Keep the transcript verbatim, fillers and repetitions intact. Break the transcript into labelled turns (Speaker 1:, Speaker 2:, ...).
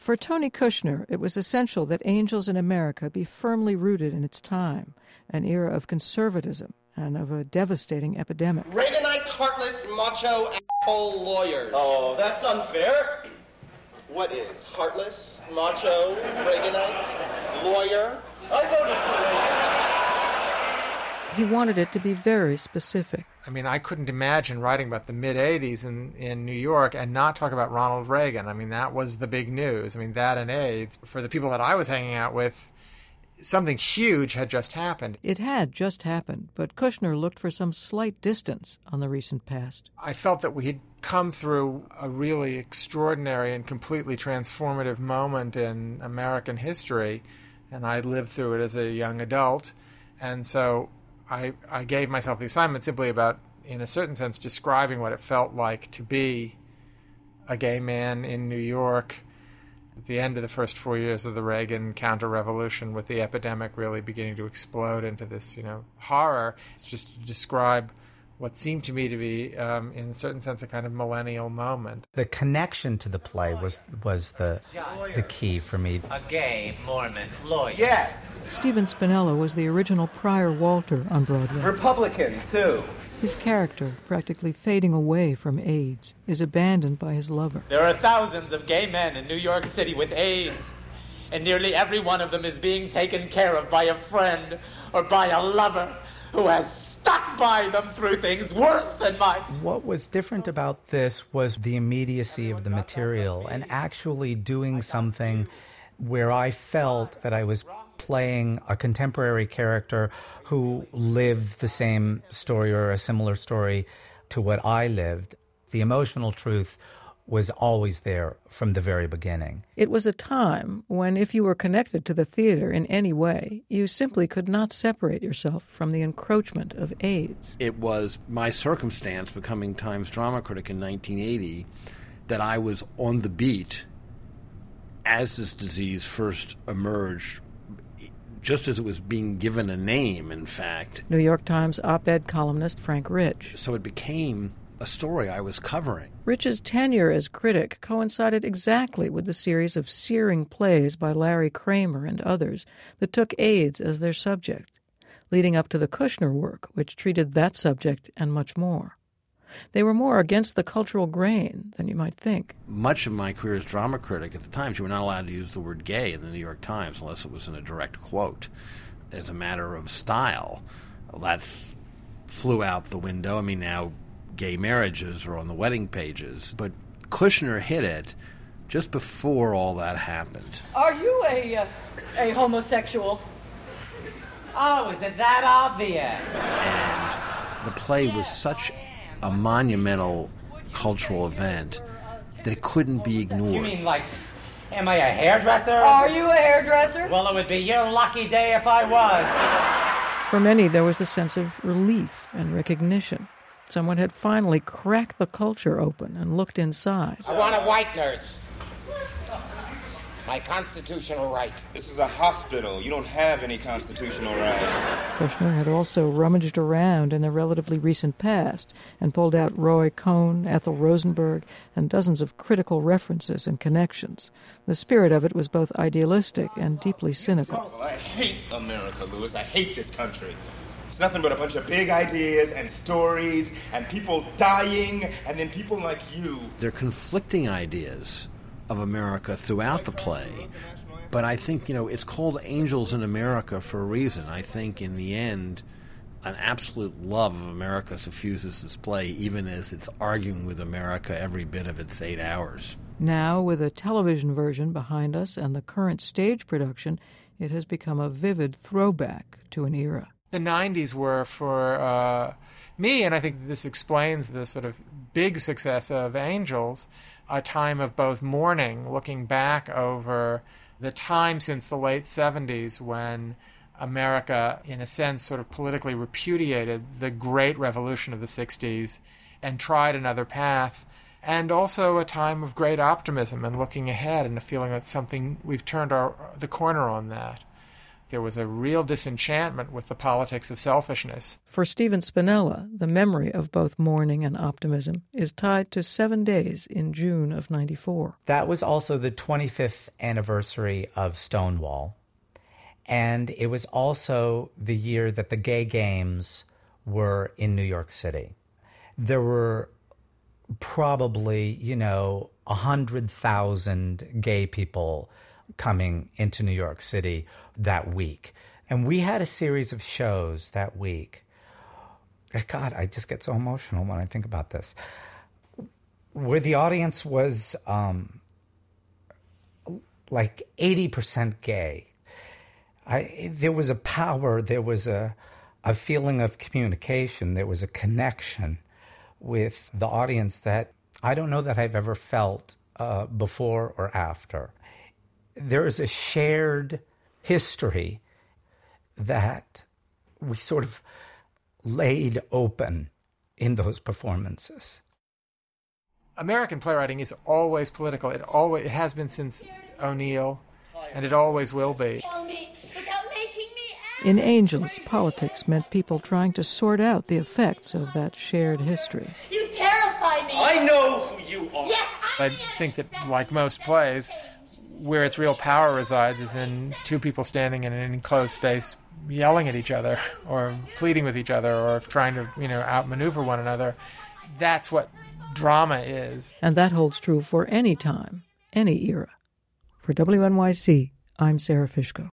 Speaker 1: For Tony Kushner, it was essential that Angels in America be firmly rooted in its time, an era of conservatism and of a devastating epidemic.
Speaker 2: Reaganite, heartless, macho, asshole lawyers.
Speaker 3: Oh, that's unfair.
Speaker 2: What is? Heartless, macho, Reaganite, lawyer?
Speaker 3: I voted for Reagan.
Speaker 1: He wanted it to be very specific.
Speaker 4: I mean, I couldn't imagine writing about the mid-eighties in, in New York and not talk about Ronald Reagan. I mean, that was the big news. I mean, that and AIDS. For the people that I was hanging out with, something huge had just happened.
Speaker 1: It had just happened, but Kushner looked for some slight distance on the recent past.
Speaker 4: I felt that we had come through a really extraordinary and completely transformative moment in American history, and I lived through it as a young adult. And so I, I gave myself the assignment simply about, in a certain sense, describing what it felt like to be a gay man in New York at the end of the first four years of the Reagan counter-revolution, with the epidemic really beginning to explode into this, you know, horror. It's just to describe what seemed to me to be, um, in a certain sense, a kind of millennial moment.
Speaker 5: The connection to the play was was the the key for me.
Speaker 6: A gay Mormon lawyer.
Speaker 3: Yes.
Speaker 1: Stephen Spinella was the original Prior Walter on Broadway.
Speaker 3: Republican, too.
Speaker 1: His character, practically fading away from AIDS, is abandoned by his lover.
Speaker 6: There are thousands of gay men in New York City with AIDS, and nearly every one of them is being taken care of by a friend or by a lover who has stuck by them through things worse than mine.
Speaker 5: What was different about this was the immediacy of the material and actually doing something where I felt that I was playing a contemporary character who lived the same story or a similar story to what I lived. The emotional truth was always there from the very beginning.
Speaker 1: It was a time when, if you were connected to the theater in any way, you simply could not separate yourself from the encroachment of AIDS.
Speaker 7: It was my circumstance, becoming Times drama critic in nineteen eighty, that I was on the beat as this disease first emerged, just as it was being given a name, in fact.
Speaker 1: New York Times op-ed columnist Frank Rich.
Speaker 7: So it became a story I was covering.
Speaker 1: Rich's tenure as critic coincided exactly with the series of searing plays by Larry Kramer and others that took AIDS as their subject, leading up to the Kushner work, which treated that subject and much more. They were more against the cultural grain than you might think.
Speaker 7: Much of my career as drama critic, at the Times, you were not allowed to use the word gay in the New York Times unless it was in a direct quote. As a matter of style, well, that's flew out the window. I mean, now gay marriages are on the wedding pages. But Kushner hit it just before all that happened.
Speaker 8: Are you a, uh, a homosexual?
Speaker 6: Oh, is it that obvious?
Speaker 7: And the play was such a monumental cultural event that it couldn't be ignored.
Speaker 6: You mean like, am I a hairdresser?
Speaker 8: Are you a hairdresser?
Speaker 6: Well, it would be your lucky day if I was.
Speaker 1: For many, there was a sense of relief and recognition. Someone had finally cracked the culture open and looked inside.
Speaker 9: I want a white nurse. My constitutional right.
Speaker 10: This is a hospital. You don't have any constitutional right.
Speaker 1: Kushner had also rummaged around in the relatively recent past and pulled out Roy Cohn, Ethel Rosenberg, and dozens of critical references and connections. The spirit of it was both idealistic and deeply cynical.
Speaker 10: Well, I hate America, Louis. I hate this country. It's nothing but a bunch of big ideas and stories and people dying and then people like you.
Speaker 7: They're conflicting ideas of America throughout the play, but I think, you know, it's called Angels in America for a reason. I think in the end, an absolute love of America suffuses this play, even as it's arguing with America every bit of its eight hours.
Speaker 1: Now, with a television version behind us and the current stage production, it has become a vivid throwback to an era.
Speaker 4: The nineties were, for uh, me, and I think this explains the sort of big success of Angels, a time of both mourning, looking back over the time since the late seventies when America, in a sense, sort of politically repudiated the great revolution of the sixties and tried another path, and also a time of great optimism and looking ahead and a feeling that something, we've turned our the corner on that. There was a real disenchantment with the politics of selfishness.
Speaker 1: For Stephen Spinella, the memory of both mourning and optimism is tied to seven days in June of ninety-four.
Speaker 5: That was also the twenty-fifth anniversary of Stonewall. And it was also the year that the gay games were in New York City. There were probably, you know, one hundred thousand gay people coming into New York City that week. And we had a series of shows that week. God, I just get so emotional when I think about this. Where the audience was um, like eighty percent gay. I, there was a power, there was a, a feeling of communication, there was a connection with the audience that I don't know that I've ever felt uh, before or after. There is a shared history that we sort of laid open in those performances.
Speaker 4: American playwriting is always political. It always it has been since O'Neill, and it always will be.
Speaker 1: In Angels, politics meant people trying to sort out the effects of that shared history.
Speaker 8: You terrify me.
Speaker 2: I know who you are.
Speaker 8: Yes, I
Speaker 4: I think that, like most plays, where its real power resides is in two people standing in an enclosed space yelling at each other or pleading with each other or trying to, you know, outmaneuver one another. That's what drama is.
Speaker 1: And that holds true for any time, any era. For W N Y C, I'm Sarah Fishko.